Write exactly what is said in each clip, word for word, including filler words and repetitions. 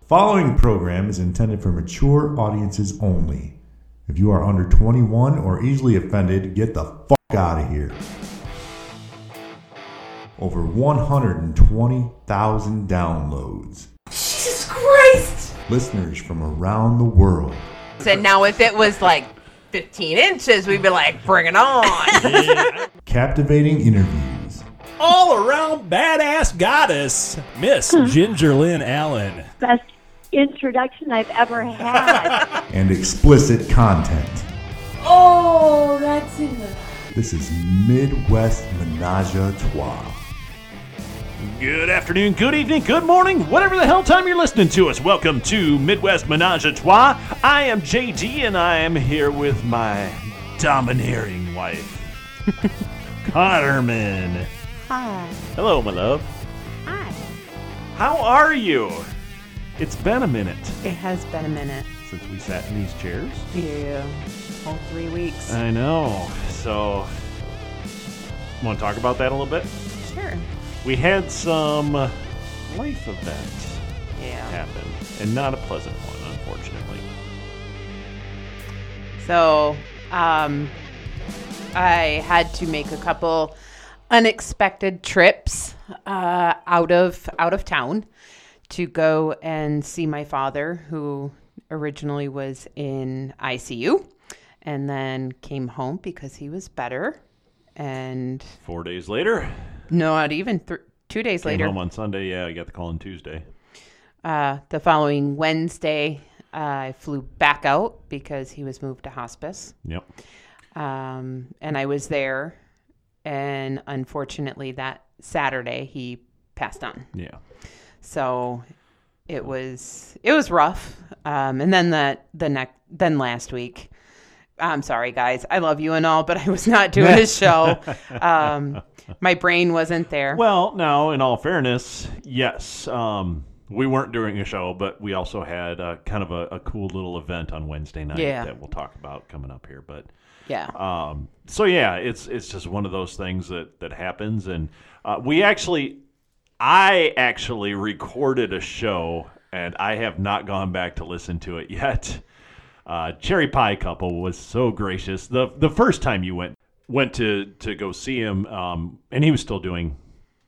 Following program is intended for mature audiences only. If you are under twenty-one or easily offended, get the fuck out of here. Over one hundred twenty thousand downloads. Jesus Christ! Listeners from around the world. And now if it was like fifteen inches, we'd be like, bring it on. Captivating interviews. All around badass goddess, Miss Ginger Lynn Allen. Best introduction I've ever had. And explicit content. Oh, that's it. This is Midwest Menage a Trois. Good afternoon, good evening, good morning, whatever the hell time you're listening to us. Welcome to Midwest Menage a Trois. I am J D, and I am here with my domineering wife, Carmen. Hi. Hello, my love. Hi. How are you? It's been a minute It has been a minute. since we sat in these chairs. Yeah. Whole three weeks. I know. So, want to talk about that a little bit? Sure. We had some life event Yeah. happen, and not a pleasant one, unfortunately. So, um, I had to make a couple unexpected trips uh, out of out of town to go and see my father, who originally was in I C U and then came home because he was better. And Four days later, not even th- two days came later, home on Sunday. Yeah, I got the call on Tuesday. uh, the following Wednesday, uh, I flew back out because he was moved to hospice. Yep. Um, and I was there, and unfortunately that Saturday he passed on. Yeah. So it was it was rough. Um, and then the the next then last week, I'm sorry guys, I love you and all, but I was not doing a show. Um, my brain wasn't there. Well, now, in all fairness, yes, um, we weren't doing a show, but we also had uh, kind of a, a cool little event on Wednesday night Yeah. that we'll talk about coming up here. But Yeah. Um, so yeah, it's it's just one of those things that, that happens, and uh, we actually, I actually recorded a show, and I have not gone back to listen to it yet. Uh, Cherry Pie Couple was so gracious. the The first time you went went to, to go see him, um, and he was still doing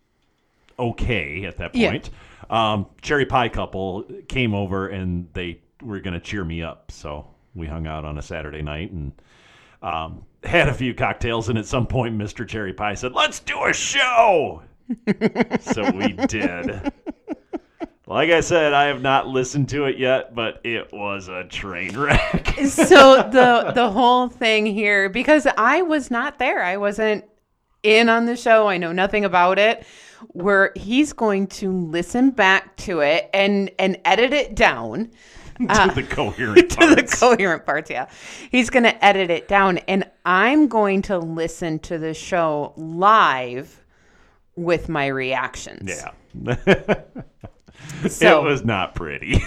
okay at that Yeah. point. Um, Cherry Pie Couple came over, and they were going to cheer me up, so we hung out on a Saturday night and Um, had a few cocktails, and at some point, Mister Cherry Pie said, "Let's do a show." So we did. Like I said, I have not listened to it yet, but it was a train wreck. So the the whole thing here, because I was not there, I wasn't in on the show, I know nothing about it, where he's going to listen back to it and and edit it down. to the coherent to parts. the coherent parts, yeah. He's going to edit it down, and I'm going to listen to the show live with my reactions. Yeah. So, It was not pretty.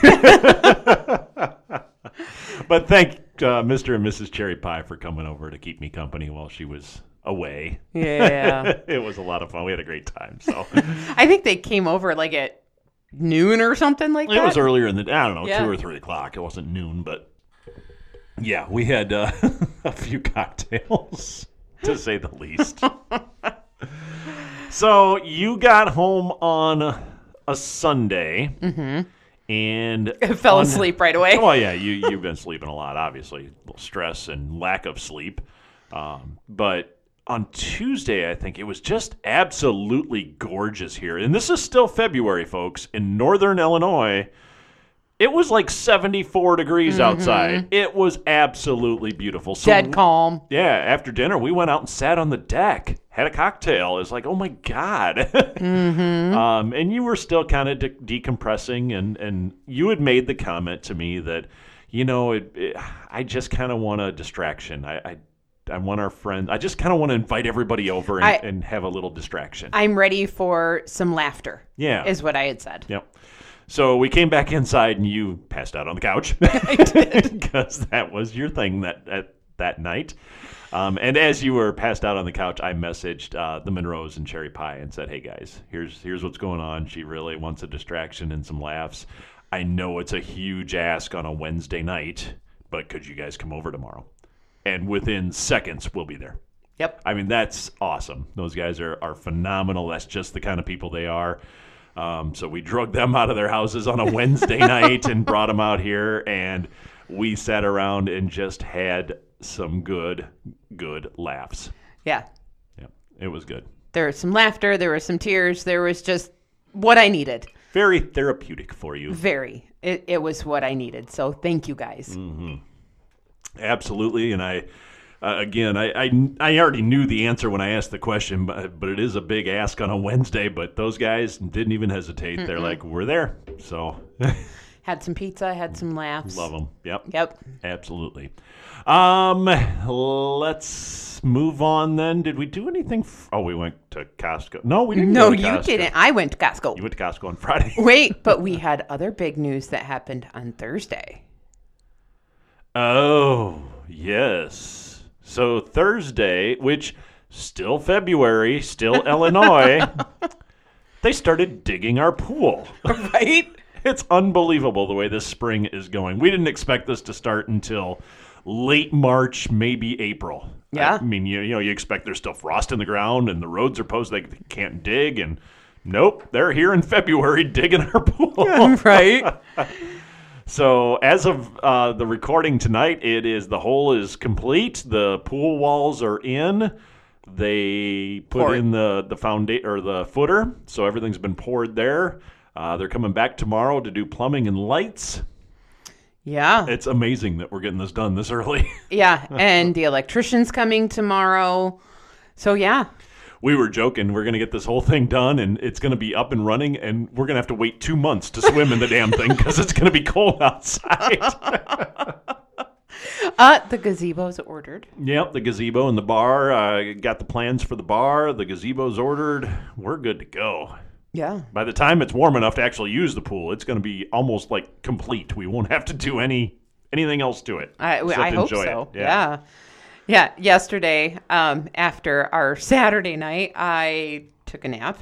But thank uh, Mister and Missus Cherry Pie for coming over to keep me company while she was away. yeah. It was a lot of fun. We had a great time. So I think they came over like at noon or something like that. it was earlier in the, I don't know, Yeah. two or three o'clock. It wasn't noon, but yeah, we had uh, a few cocktails, to say the least. So you got home on a Sunday, and I fell on- asleep right away. Oh yeah, you you've been sleeping a lot, obviously, a little stress and lack of sleep. Um, but on Tuesday, I think it was just absolutely gorgeous here, and this is still February, folks, in northern Illinois. It was like seventy-four degrees outside. It was absolutely beautiful. So, Dead calm. yeah, after dinner, we went out and sat on the deck, had a cocktail. It was like, oh my God. mm-hmm. um, and you were still kind of de- decompressing, and, and you had made the comment to me that, you know, it, it, I just kind of want a distraction. I, I, I want our friends, I just kind of want to invite everybody over and, I- and have a little distraction. I'm ready for some laughter. Yeah. Is what I had said. Yep. So we came back inside, and you passed out on the couch. I did. Because that was your thing that, that, that night. Um, and as you were passed out on the couch, I messaged uh, the Monroes and Cherry Pie and said, hey, guys, here's here's what's going on. She really wants a distraction and some laughs. I know it's a huge ask on a Wednesday night, but could you guys come over tomorrow? And within seconds, we'll be there. Yep. I mean, that's awesome. Those guys are, are phenomenal. That's just the kind of people they are. Um, so we drug them out of their houses on a Wednesday night and brought them out here, and we sat around and just had some good, good laughs. Yeah. Yeah, it was good. There was some laughter. There was some tears. There was just what I needed. Very therapeutic for you. Very. It, it was what I needed. So thank you guys. Mm-hmm. Absolutely. And I, uh, again, I, I I already knew the answer when I asked the question, but, but it is a big ask on a Wednesday. But those guys didn't even hesitate. Mm-mm. They're like, we're there. So had some pizza, had some laughs. Love them. Yep. Yep. Absolutely. Um, let's move on then. Did we do anything? F- oh, we went to Costco. No, we didn't. No, go to you Costco. didn't. I went to Costco. You went to Costco on Friday. Wait, but we had other big news that happened on Thursday. Oh, yes. So Thursday, which still February, still Illinois, they started digging our pool. Right? It's unbelievable the way this spring is going. We didn't expect this to start until late March, maybe April. Yeah. I mean, you, you know, you expect there's still frost in the ground and the roads are posted, they can't dig, and nope, they're here in February digging our pool. Right? So as of uh, the recording tonight, it is the hole is complete. The pool walls are in. They put Poured. in the the foundation or the footer, so everything's been poured there. Uh, they're coming back tomorrow to do plumbing and lights. Yeah. It's amazing that we're getting this done this early. Yeah, and the electrician's coming tomorrow. So yeah. We were joking. We're going to get this whole thing done, and it's going to be up and running, and we're going to have to wait two months to swim in the damn thing because it's going to be cold outside. uh, the gazebo's ordered. Yep, the gazebo and the bar. Uh, got the plans for the bar. The gazebo's ordered. We're good to go. Yeah. By the time it's warm enough to actually use the pool, it's going to be almost like complete. We won't have to do any anything else to it. I, I hope enjoy so. It. Yeah. yeah. Yeah, yesterday, um, after our Saturday night, I took a nap,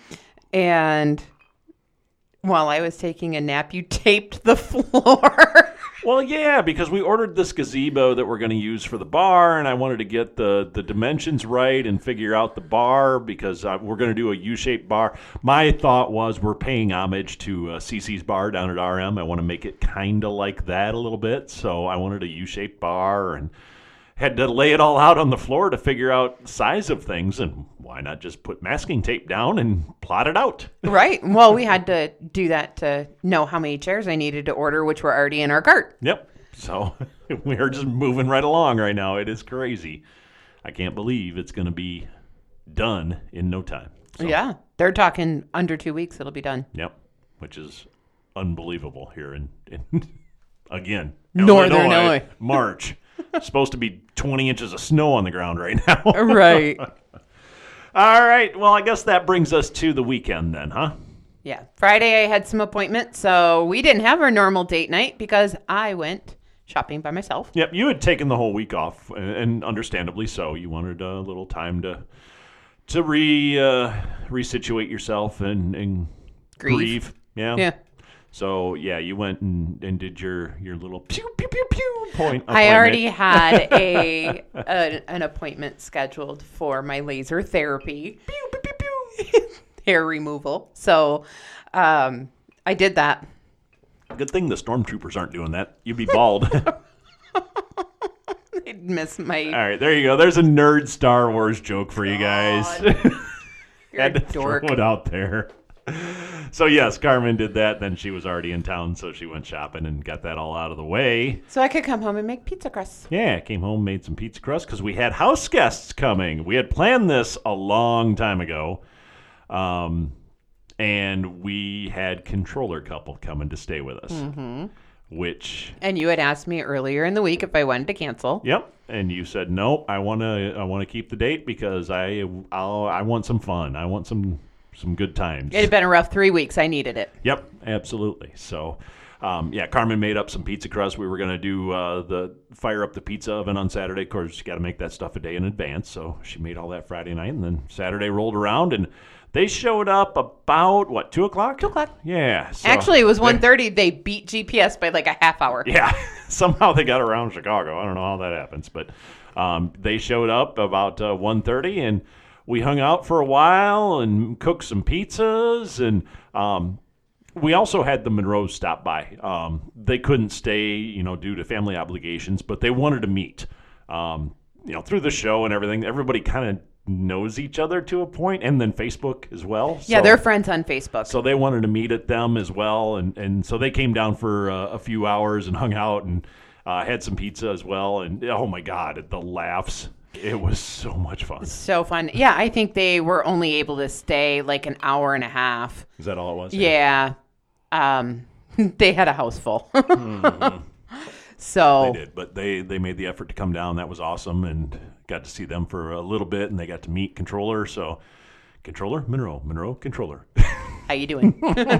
and while I was taking a nap, you taped the floor. Well, yeah, because we ordered this gazebo that we're going to use for the bar, and I wanted to get the, the dimensions right and figure out the bar because uh, we're going to do a U-shaped bar. My thought was we're paying homage to uh, Cece's bar down at R M. I want to make it kind of like that a little bit, so I wanted a U-shaped bar and had to lay it all out on the floor to figure out the size of things, and why not just put masking tape down and plot it out? Right. Well, we had to do that to know how many chairs I needed to order, which were already in our cart. Yep. So we are just moving right along right now. It is crazy. I can't believe it's going to be done in no time. So, yeah. They're talking under two weeks it'll be done. Yep. Which is unbelievable here in, in again, Northern Illinois, Illinois. March. Supposed to be twenty inches of snow on the ground right now. Right. All right. Well, I guess that brings us to the weekend then, huh? Yeah. Friday I had some appointments, so we didn't have our normal date night because I went shopping by myself. Yep. You had taken the whole week off, and understandably so. You wanted a little time to to re uh, resituate yourself and, and grieve. grieve. Yeah. Yeah. So, yeah, you went and, and did your, your little pew, pew, pew, pew point appointment. I already had a, a an appointment scheduled for my laser therapy. Pew, pew, pew, pew. Hair removal. So um, I did that. Good thing the stormtroopers aren't doing that. You'd be bald. I'd miss my... All right, there you go. There's a nerd Star Wars joke for you guys. You're Had a to dork. throw it out there. So, yes, Carmen did that. Then she was already in town, so she went shopping and got that all out of the way. So I could come home and make pizza crusts. Yeah, came home, made some pizza crust because we had house guests coming. We had planned this a long time ago. Um, and we had controller couple coming to stay with us, Mm-hmm. which... And you had asked me earlier in the week if I wanted to cancel. Yep. And you said, nope, I want to I want to keep the date because I I'll, I want some fun. I want some... some good times. It had been a rough three weeks. I needed it. Yep, absolutely. So um, yeah, Carmen made up some pizza crust. We were going to do uh, the fire up the pizza oven on Saturday. Of course, you got to make that stuff a day in advance. So she made all that Friday night, and then Saturday rolled around, and they showed up about, what, two o'clock? Two o'clock. Yeah. So Actually, it was one thirty. They beat G P S by like a half hour. Yeah. Somehow they got around Chicago. I don't know how that happens, but um, they showed up about uh, one thirty, and we hung out for a while and cooked some pizzas, and um, we also had the Monroes stop by. Um, they couldn't stay, you know, due to family obligations, but they wanted to meet. Um, you know, through the show and everything, everybody kind of knows each other to a point, and then Facebook as well. Yeah, so, they're friends on Facebook. So they wanted to meet at them as well, and, and so they came down for uh, a few hours and hung out and uh, had some pizza as well. And oh my God, the laughs. It was so much fun. So fun. Yeah, I think they were only able to stay like an hour and a half. Is that all it was? Yeah. Um, they had a house full. mm-hmm. So they did, but they, they made the effort to come down. That was awesome, and got to see them for a little bit, and they got to meet Controller. So, Controller, Monroe, Monroe, Controller. How you doing?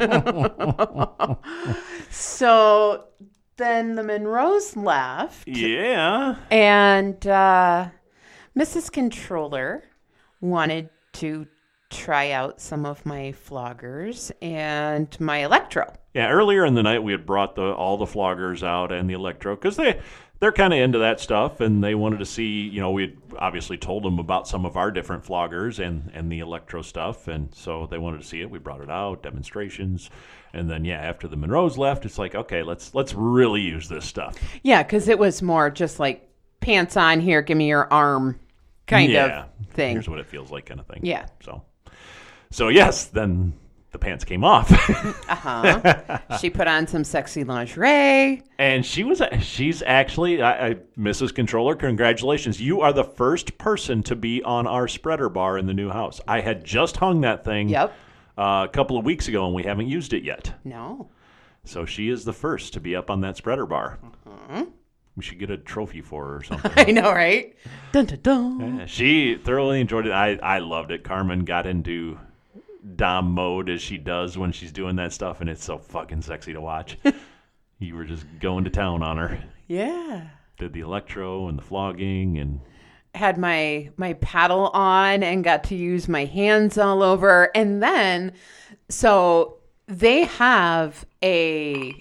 So then the Monroes left. Yeah. And uh, Missus Controller wanted to try out some of my floggers and my electro. Yeah, earlier in the night we had brought the all the floggers out and the electro because they they're kind of into that stuff, and they wanted to see. You know, we had obviously told them about some of our different floggers and and the electro stuff, and so they wanted to see it. We brought it out, demonstrations, and then yeah, after the Monroes left, it's like, okay, let's let's really use this stuff. Yeah, because it was more just like pants on here, give me your arm kind yeah. of thing. Here's what it feels like, kind of thing. Yeah. So, so yes, then the pants came off. uh-huh. She put on some sexy lingerie. And she was, she's actually, I, I, Missus Controller, congratulations. You are the first person to be on our spreader bar in the new house. I had just hung that thing Yep. uh, a couple of weeks ago, and we haven't used it yet. No. So she is the first to be up on that spreader bar. Uh-huh. We should get a trophy for her or something. I know, right? Dun, dun, dun. Yeah, she thoroughly enjoyed it. I, I loved it. Carmen got into Dom mode as she does when she's doing that stuff, and it's so fucking sexy to watch. You were just going to town on her. Yeah. Did the electro and the flogging and had my my paddle on and got to use my hands all over. And then, so they have a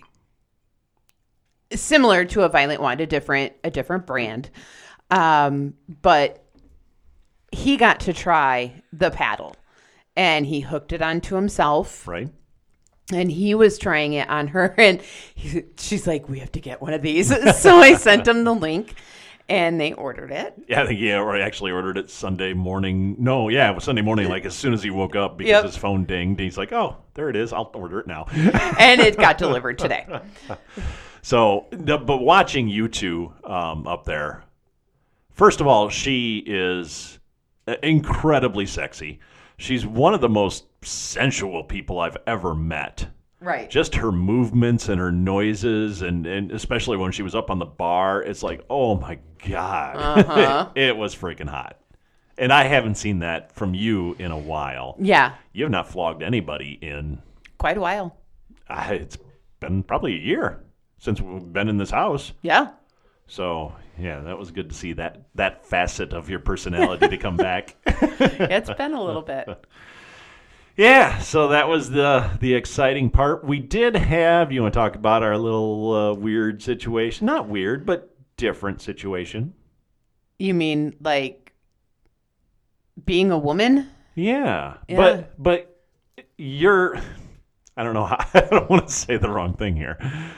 similar to a Violent Wand, a different a different brand, um, but he got to try the paddle, and he hooked it onto himself. right. And he was trying it on her, and he, she's like, "We have to get one of these." So I sent him the link, and they ordered it. Yeah, I think yeah, or I actually ordered it Sunday morning. No, yeah, it was Sunday morning, like as soon as he woke up because Yep. his phone dinged. He's like, "Oh, there it is. I'll order it now." And it got delivered today. So, the, but watching you two um, up there, first of all, she is incredibly sexy. She's one of the most sensual people I've ever met. Right. Just her movements and her noises, and, and especially when she was up on the bar, it's like, oh my God. Uh-huh. it, it was freaking hot. And I haven't seen that from you in a while. Yeah. You have not flogged anybody in, Quite a while. uh, it's been probably a year since we've been in this house. Yeah. So, yeah, that was good to see that, that facet of your personality to come back. It's been a little bit. Yeah, so that was the the exciting part. We did have, you want to talk about our little uh, weird situation? Not weird, but different situation. You mean like being a woman? Yeah, Yeah. but but you're, I don't know how, I don't want to say the wrong thing here.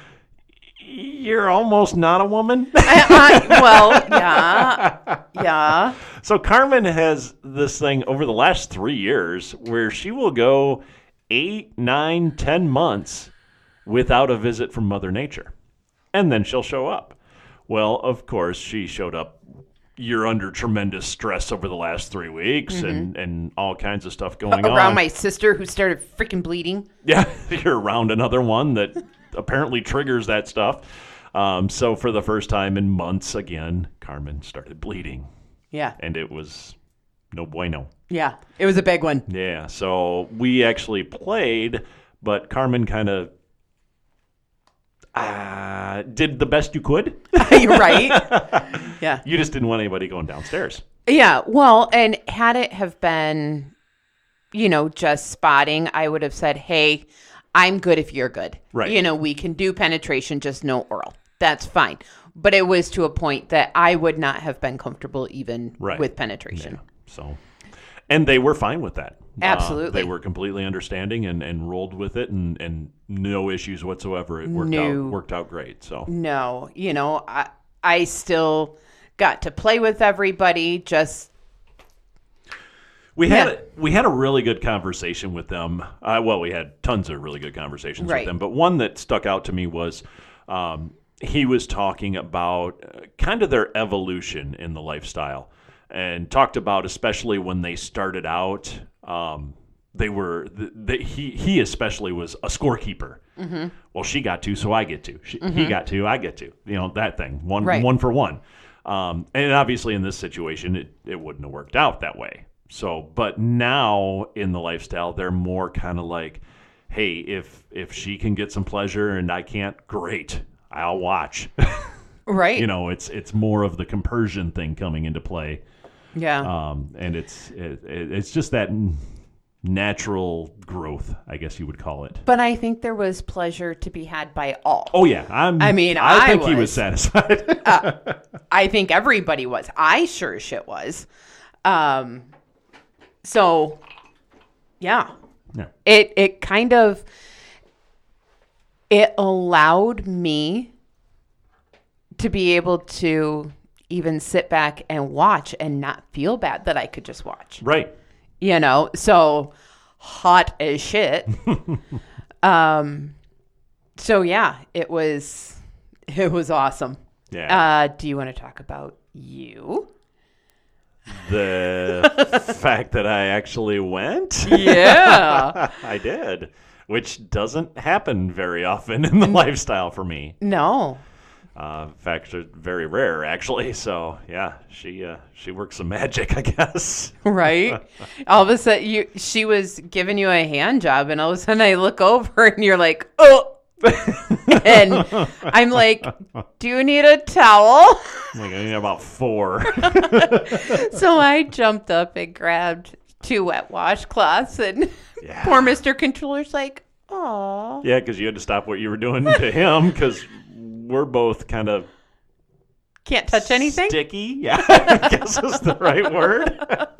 You're almost not a woman. I, I, well, yeah, yeah. So Carmen has this thing over the last three years where she will go eight, nine, ten months without a visit from Mother Nature. And then she'll show up. Well, of course, she showed up. You're under tremendous stress over the last three weeks Mm-hmm. and, and all kinds of stuff going on. Around my sister who started freaking bleeding. Yeah, you're around another one that apparently triggers that stuff. Um, so for the first time in months, again, Carmen started bleeding. Yeah. And it was no bueno. Yeah. It was a big one. Yeah, so we actually played, but Carmen kind of, did the best you could. Right? Yeah. You just didn't want anybody going downstairs. Yeah. Well, and had it have been, you know, just spotting, I would have said, hey, I'm good if you're good. Right. You know, we can do penetration, just no oral. That's fine. But it was to a point that I would not have been comfortable even Right. with penetration. Yeah. So, and they were fine with that. Absolutely. Uh, they were completely understanding and, and rolled with it, and, and no issues whatsoever. It worked No. out worked out great. So No, you know, I I still got to play with everybody. Just we had Yeah. a, we had a really good conversation with them. Uh, well, we had tons of really good conversations Right. with them, but one that stuck out to me was um, he was talking about uh, kind of their evolution in the lifestyle, and talked about especially when they started out. Um, they were the, the, he he especially was a scorekeeper. Mm-hmm. Well, she got to, so I get to. She, Mm-hmm. He got to, I get to. You know, that thing, one Right. one for one. Um, and obviously in this situation, it, it wouldn't have worked out that way. So, but now in the lifestyle, they're more kind of like, hey, if if she can get some pleasure and I can't, great, I'll watch. right. You know, it's it's more of the compersion thing coming into play. Yeah. Um, and it's it, it, it's just that n- natural growth, I guess you would call it. But I think there was pleasure to be had by all. Oh yeah, I'm. I mean, I, I think he was was. satisfied. I think everybody was. I sure as shit was. Um, so, yeah. Yeah. It it kind of it allowed me to be able to even sit back and watch and not feel bad that I could just watch. Right. You know, so hot as shit. um, so yeah, it was it was awesome. Yeah. Uh, do you want to talk about you? The fact that I actually went. Yeah. I did, which doesn't happen very often in the lifestyle for me. No. Uh, in fact, it's very rare actually. So yeah, she uh, she works some magic, I guess. Right. All of a sudden, you she was giving you a hand job, and all of a sudden, I look over, and you're like, oh. And I'm like, do you need a towel? Like I need about four. So I jumped up and grabbed two wet washcloths, and Yeah. poor Mister Controller's like, oh. Yeah, because you had to stop what you were doing to him because we're both kind of Can't touch anything? sticky. Yeah, I guess is the right word.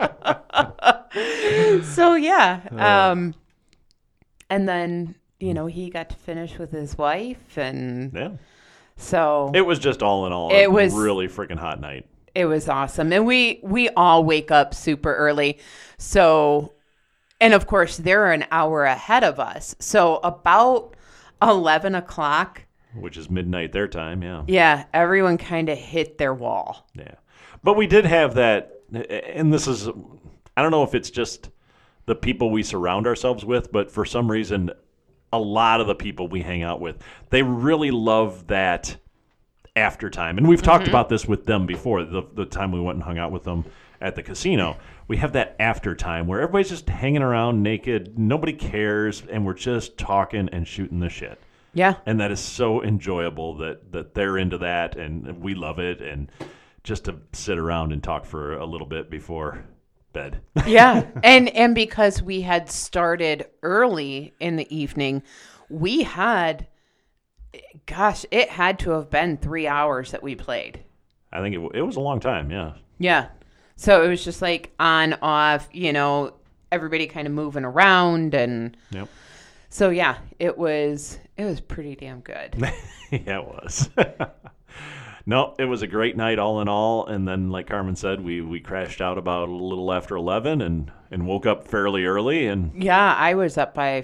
So, yeah. Um, and then, you know, he got to finish with his wife, and Yeah, so it was just all in all It a was- really freaking hot night. it was awesome. And we we all wake up super early. So, and of course, they're an hour ahead of us. So about eleven o'clock, Which is midnight their time, yeah. yeah, everyone kind of hit their wall. Yeah. But we did have that, and this is, I don't know if it's just the people we surround ourselves with, but for some reason, a lot of the people we hang out with, they really love that after time. And we've talked about this with them before, the, the time we went and hung out with them at the casino. We have that after time where everybody's just hanging around naked, nobody cares, and we're just talking and shooting the shit. Yeah. And that is so enjoyable that, that they're into that and we love it. And just to sit around and talk for a little bit before bed. Yeah. And and because we had started early in the evening, we had, gosh, it had to have been three hours that we played. I think it, it was a long time, yeah. Yeah. So it was just like on, off, you know, everybody kind of moving around. And Yep. so, yeah, it was, it was pretty damn good. Yeah, it was. No, it was a great night all in all. And then, like Carmen said, we, we crashed out about a little after eleven and, and woke up fairly early. And Yeah, I was up by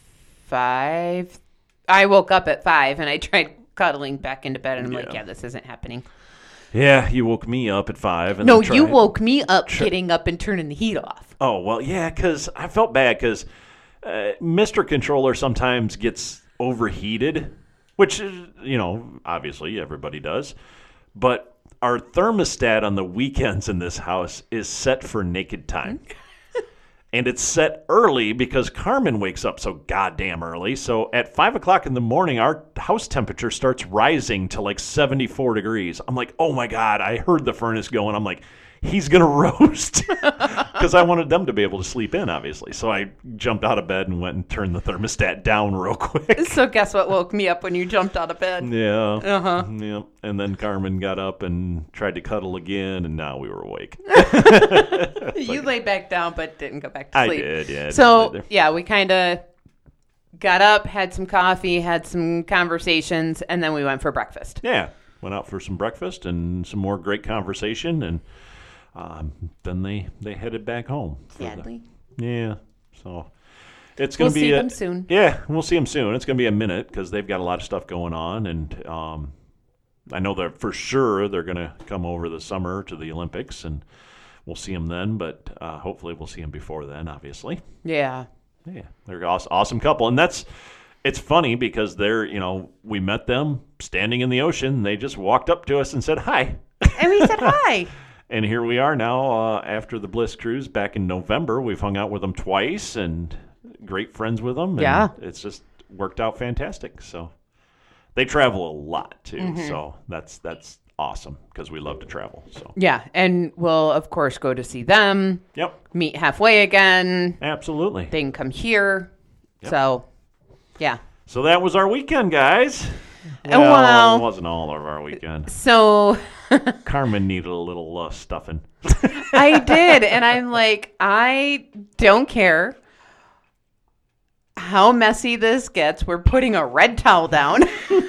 five. I woke up at five and I tried cuddling back into bed and I'm like, Yeah. yeah, this isn't happening. yeah, you woke me up at five. And No, then you tried- woke me up getting up and turning the heat off. Oh, well, yeah, because I felt bad because uh, Mister Controller sometimes gets overheated, which, is, you know, obviously everybody does. But our thermostat on the weekends in this house is set for naked time. And it's set early because Carmen wakes up so goddamn early. So at five o'clock in the morning, our house temperature starts rising to like seventy-four degrees. I'm like, oh my God, I heard the furnace going. I'm like, he's going to roast. Because I wanted them to be able to sleep in, obviously. So I jumped out of bed and went and turned the thermostat down real quick. So guess what woke me up when you jumped out of bed? Yeah. Uh-huh. Yeah. And then Carmen got up and tried to cuddle again, and now we were awake. You lay back down but didn't go back to I sleep. did, yeah. I So, did yeah, we kind of got up, had some coffee, had some conversations, and then we went for breakfast. Yeah. Went out for some breakfast and some more great conversation, and um, then they, they headed back home. for the- Sadly. yeah. So it's going We'll to be see a, them soon. Yeah, we'll see them soon. It's going to be a minute because they've got a lot of stuff going on, and um, I know that for sure they're going to come over the summer to the Olympics, and we'll see them then. But uh, hopefully we'll see them before then. Obviously, Yeah. yeah, they're an awesome, awesome couple, and that's it's funny because they're you know we met them standing in the ocean. They just walked up to us and said hi. And we said hi. And here we are now uh, after the Bliss Cruise back in November. We've hung out with them twice and great friends with them. And Yeah. it's just worked out fantastic. So they travel a lot too. Mm-hmm. So that's that's awesome because we love to travel. So Yeah, and we'll, of course, go to see them, yep, meet halfway again. absolutely. They can come here. Yep. So, yeah. So that was our weekend, guys. And well- it wasn't all of our weekend. So Carmen needed a little uh, stuffing. I did. And I'm like, I don't care how messy this gets. We're putting a red towel down.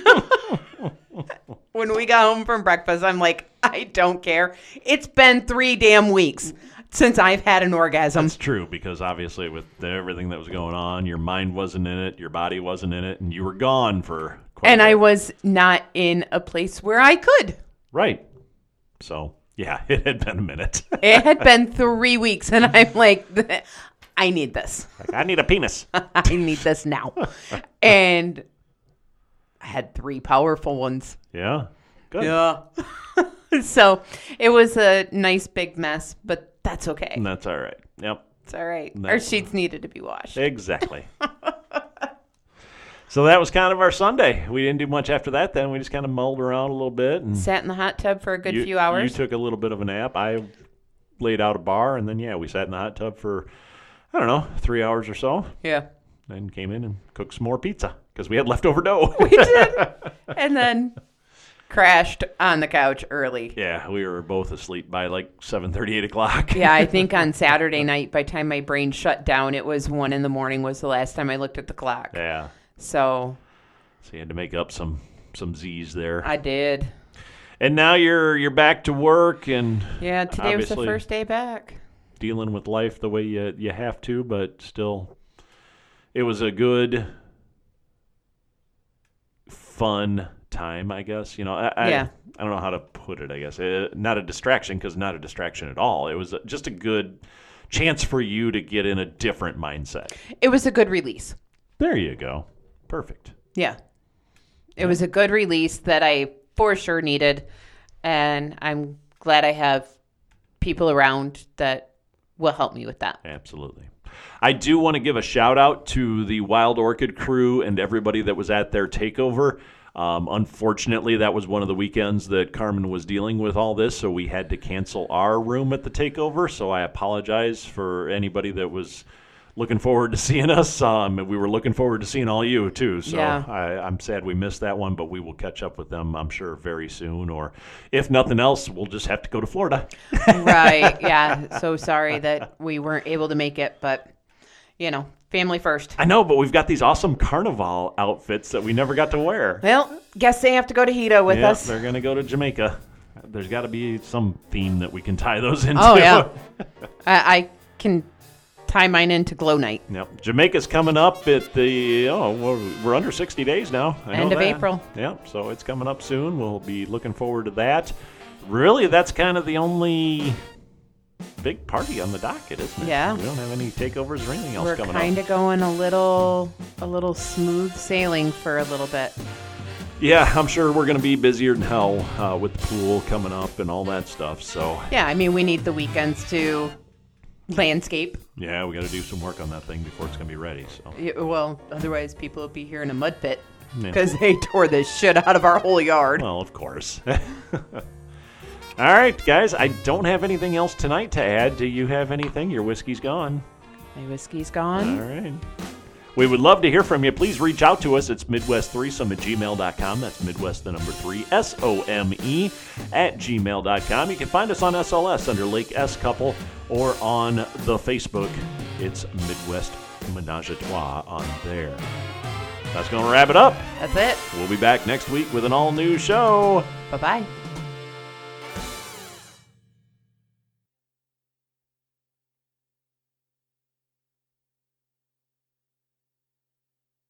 When we got home from breakfast, I'm like, I don't care. It's been three damn weeks since I've had an orgasm. That's true because obviously with the, everything that was going on, your mind wasn't in it, your body wasn't in it, and you were gone for quite And a bit. I was not in a place where I could. Right. So, yeah, it had been a minute. It had been three weeks, and I'm like, I need this. Like, I need a penis. I need this now. And I had three powerful ones. Yeah. Good. Yeah. So it was a nice big mess, but that's okay. And that's all right. Yep. It's all right. Our That's- sheets needed to be washed. Exactly. So that was kind of our Sunday. We didn't do much after that then. We just kind of mulled around a little bit. And Sat in the hot tub for a good you, few hours. You took a little bit of a nap. I laid out a bar, and then, yeah, we sat in the hot tub for, I don't know, three hours or so. Yeah. Then came in and cooked some more pizza because we had leftover dough. We did. And then crashed on the couch early. Yeah, we were both asleep by like seven thirty, eight o'clock. Yeah, I think on Saturday night, by the time my brain shut down, it was one in the morning was the last time I looked at the clock. Yeah. So So you had to make up some some Z's there. I did. And now you're you're back to work and Yeah, today was the obviously first day back. dealing with life the way you you have to, but still it was a good fun time, I guess. You know, I I, Yeah. I don't know how to put it, I guess. Uh, not a distraction because not a distraction at all. It was just a good chance for you to get in a different mindset. It was a good release. There you go. Perfect. Yeah. It was a good release that I for sure needed. And I'm glad I have people around that will help me with that. Absolutely. I do want to give a shout out to the Wild Orchid crew and everybody that was at their takeover. Um, unfortunately, that was one of the weekends that Carmen was dealing with all this, so we had to cancel our room at the takeover. So I apologize for anybody that was looking forward to seeing us. Um, and we were looking forward to seeing all you, too. So Yeah. I, I'm sad we missed that one, but we will catch up with them, I'm sure, very soon. Or if nothing else, we'll just have to go to Florida. Right. Yeah. So sorry that we weren't able to make it, but, you know, family first. I know, but we've got these awesome carnival outfits that we never got to wear. Well, guess they have to go to Hito with Yeah, us. they're going to go to Jamaica. There's got to be some theme that we can tie those into. Oh, yeah. I, I can tie mine into Glow Night. Yep. Jamaica's coming up at the, oh, we're, we're under sixty days now. I know End of that. April. Yep, so it's coming up soon. We'll be looking forward to that. Really, that's kind of the only big party on the docket, isn't it? Yeah. We don't have any takeovers or anything else We're coming kind up. of going a little, a little smooth sailing for a little bit. Yeah, I'm sure we're going to be busier than hell uh, with the pool coming up and all that stuff. So Yeah, I mean, we need the weekends to landscape. Yeah, we got to do some work on that thing before it's going to be ready. So, Yeah, well, otherwise people will be here in a mud pit Yeah. because they tore the shit out of our whole yard. well, of course. All right, guys, I don't have anything else tonight to add. Do you have anything? Your whiskey's gone. My whiskey's gone. All right. We would love to hear from you. Please reach out to us. It's midwest threesome at gmail dot com. That's Midwest, the number three, S O M E, at gmail dot com. You can find us on S L S under Lake S Couple or on the Facebook. It's Midwest Menage a Trois on there. That's going to wrap it up. That's it. We'll be back next week with an all-new show. Bye-bye.